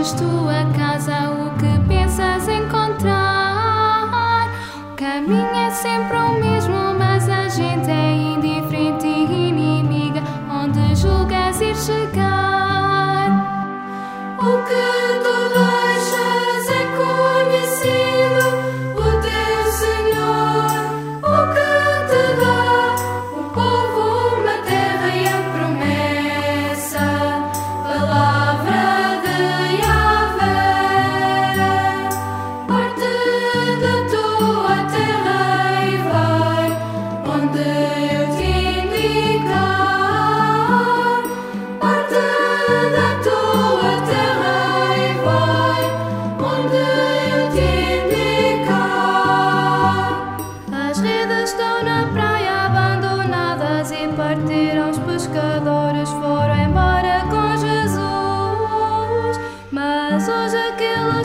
chegas tu a casa, o que pensas encontrar? O caminho é sempre o mesmo, mas a gente é indiferente e inimiga onde julgas ir chegar. O que tu deixas é conhecido, o teu Senhor, o que te dá um povo, uma terra e a promessa, palavra de Yahvé. Parte da tua terra e vai onde eu te indicar. Parte da tua terra e vai onde eu te indicar. As redes estão na praia abandonadas e partiram, os pescadores foram embora com Jesus. Mas hoje aquele